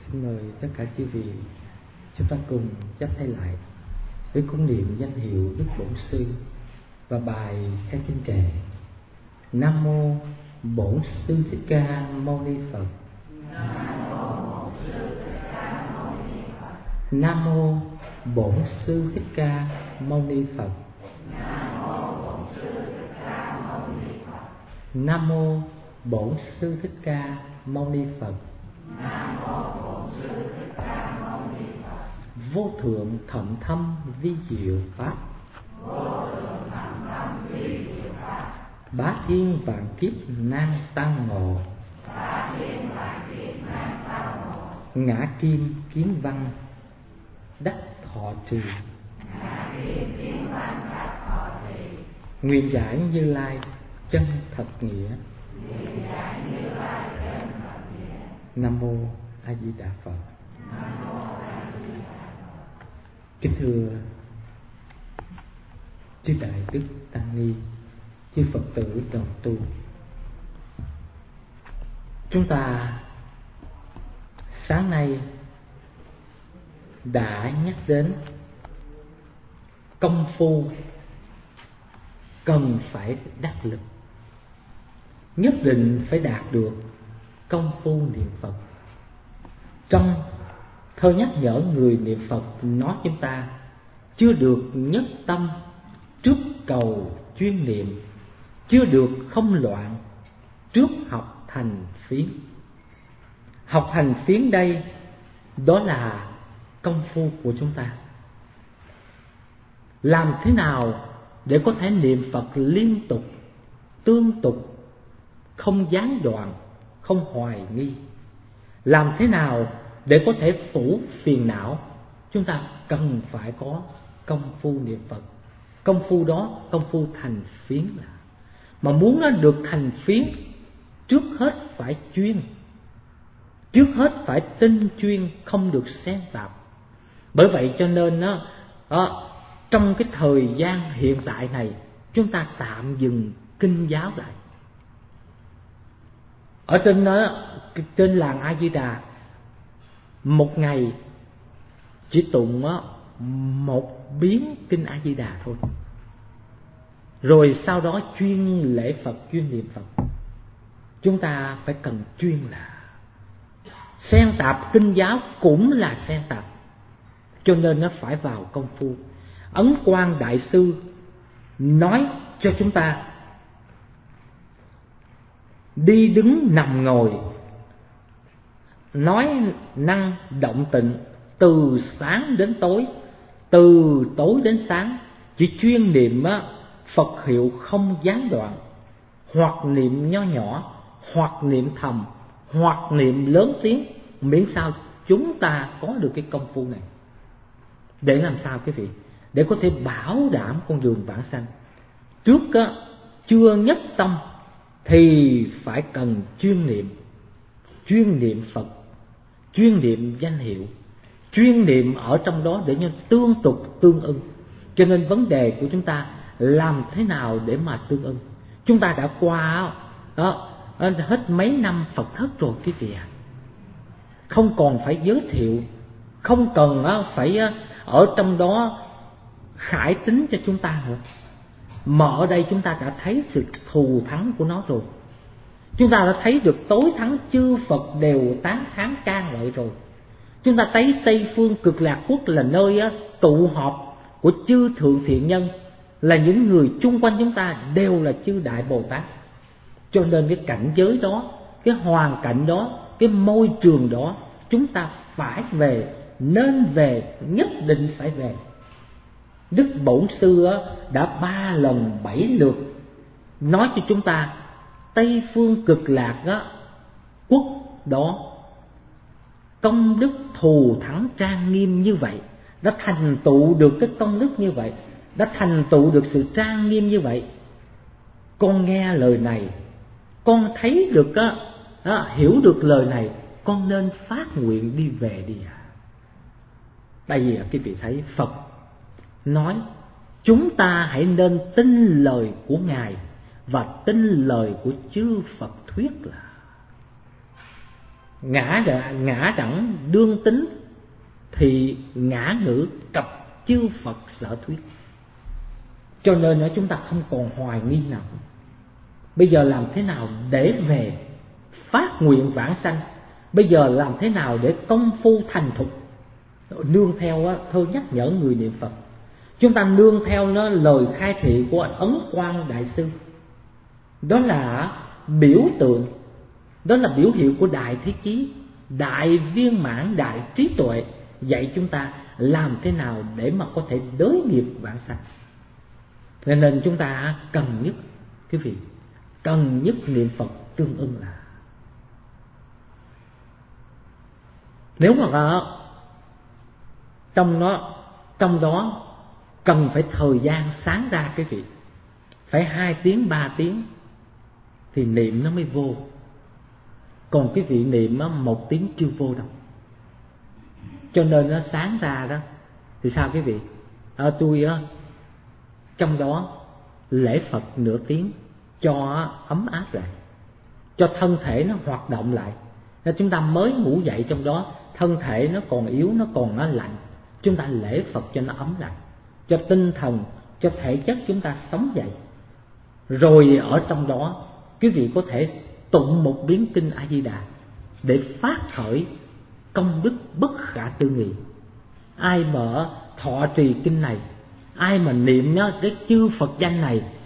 Xin mời tất cả chư vị chúng ta cùng chắp tay lại với cung niệm danh hiệu Đức Bổn Sư và bài theo kinh kệ. Nam mô Bổn Sư Thích Ca Mâu Ni Phật. Nam mô Bổn Sư Thích Ca Mâu Ni Phật. Nam mô Bổn Sư Thích Ca Mâu Ni Phật. Vô thượng thậm thâm vi diệu pháp, bá thiên vạn kiếp nan tăng ngộ, ngã kim kiến văn đắc thọ trì, nguyện giải Như Lai chân thật nghĩa. Nam mô A Di Đà Phật. Kính thưa chư đại đức tăng ni, chư Phật tử đồng tu, chúng ta sáng nay đã nhắc đến công phu cần phải đắc lực, nhất định phải đạt được công phu niệm Phật. Trong thơ nhắc nhở người niệm Phật nói chúng ta chưa được nhất tâm trước cầu chuyên niệm, chưa được không loạn trước học thành phiến. Học thành phiến đây đó là công phu của chúng ta. Làm thế nào để có thể niệm Phật liên tục, tương tục, không gián đoạn, không hoài nghi? Làm thế nào để có thể phủ phiền não? Chúng ta cần phải có công phu niệm Phật. Công phu đó, công phu thành phiến là. Mà muốn nó được thành phiến, trước hết phải chuyên, trước hết phải tinh chuyên, không được xen tạp. Bởi vậy cho nên trong cái thời gian hiện tại này, chúng ta tạm dừng kinh giáo lại. Ở trên làng A Di Đà, một ngày chỉ tụng một biến kinh A Di Đà thôi. Rồi sau đó chuyên lễ Phật, chuyên niệm Phật. Chúng ta phải cần chuyên là xen tạp kinh giáo cũng là xen tạp, cho nên nó phải vào công phu. Ấn Quang Đại Sư nói cho chúng ta đi đứng nằm ngồi, nói năng động tịnh, từ sáng đến tối, từ tối đến sáng, chỉ chuyên niệm Phật hiệu không gián đoạn, hoặc niệm nho nhỏ, hoặc niệm thầm, hoặc niệm lớn tiếng, miễn sao chúng ta có được cái công phu này. Để làm sao quý vị? Để có thể bảo đảm con đường vãng sanh. Trước chưa nhất tâm thì phải cần chuyên niệm Phật, chuyên niệm danh hiệu, chuyên niệm ở trong đó để cho tương tục tương ưng. Cho nên vấn đề của chúng ta làm thế nào để mà tương ưng? Chúng ta đã qua hết mấy năm Phật thất rồi quý vị ạ. Không còn phải giới thiệu, không cần phải ở trong đó khải tính cho chúng ta nữa. Mà ở đây chúng ta đã thấy sự thù thắng của nó rồi. Chúng ta đã thấy được tối thắng chư Phật đều tán thán ca ngợi rồi. Chúng ta thấy Tây Phương Cực Lạc Quốc là nơi tụ họp của chư thượng thiện nhân, là những người chung quanh chúng ta đều là chư Đại Bồ Tát. Cho nên cái cảnh giới đó, cái hoàn cảnh đó, cái môi trường đó, chúng ta phải về, nên về, nhất định phải về. Đức Bổn Sư đã 3 lần 7 lượt nói cho chúng ta Tây Phương Cực Lạc quốc đó công đức thù thắng trang nghiêm như vậy, đã thành tựu được cái công đức như vậy, đã thành tựu được sự trang nghiêm như vậy. Con nghe lời này, con thấy được hiểu được lời này, con nên phát nguyện đi về đi à. Tại vì quý vị thấy Phật nói chúng ta hãy nên tin lời của Ngài và tin lời của chư Phật thuyết là. ngã đẳng đương tính thì ngã ngữ cập chư Phật sở thuyết. Cho nên chúng ta không còn hoài nghi nào. Bây giờ làm thế nào để về phát nguyện vãng sanh? Bây giờ làm thế nào để công phu thành thục? Nương theo thơ nhắc nhở người niệm Phật, chúng ta nương theo nó lời khai thị của Ấn Quang Đại Sư. Đó là biểu tượng, đó là biểu hiệu của đại thế chí, đại viên mãn, đại trí tuệ, dạy chúng ta làm thế nào để mà có thể đới nghiệp vãng sanh. Nên chúng ta cần nhất, quý vị, cần nhất niệm Phật tương ưng là, nếu mà trong đó cần phải thời gian sáng ra, quý vị, phải 2 tiếng 3 tiếng thì niệm nó mới vô. Còn quý vị niệm 1 tiếng chưa vô đâu. Cho nên nó sáng ra đó thì sao quý vị? Tôi trong đó lễ Phật nửa tiếng cho ấm áp lại, cho thân thể nó hoạt động lại. Chúng ta mới ngủ dậy trong đó, thân thể nó còn yếu, nó còn lạnh, chúng ta lễ Phật cho nó ấm lại, cho tinh thần, cho thể chất chúng ta sống dậy. Rồi ở trong đó quý vị có thể tụng một biến kinh A Di Đà để phát khởi công đức bất khả tư nghị. Ai mà thọ trì kinh này, ai mà niệm cái chư Phật danh này